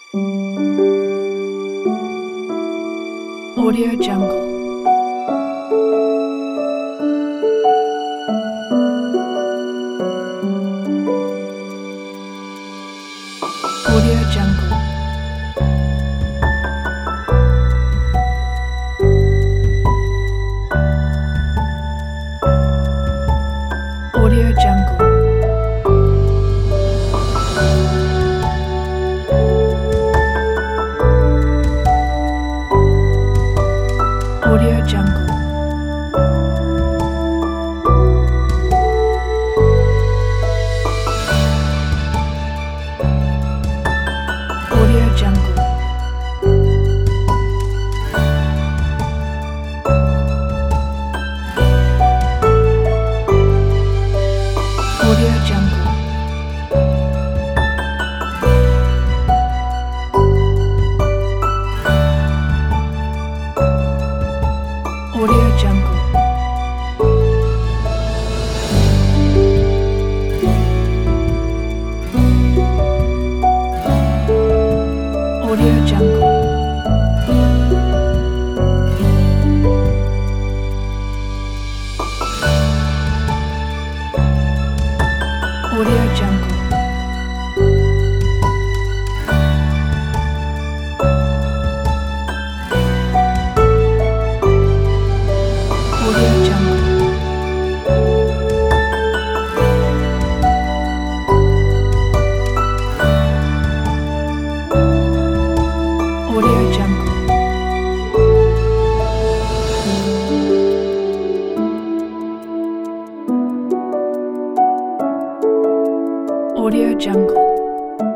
Audio Jungle. Audio Jungle. Audio Jungle. Audio Jungle. Audio Jungle. Audio Jungle. Audio Jungle. Audio Jungle. Audio Jungle. Audio Jungle. Audio Jungle. Audio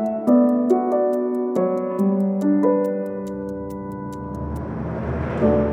Jungle.